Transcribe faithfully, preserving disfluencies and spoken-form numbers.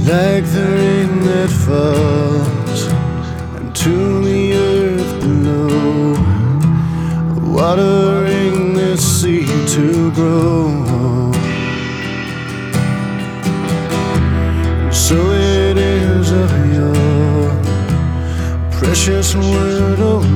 like the rain that falls into the earth below, watering the seed to grow. And so it is of your precious word, oh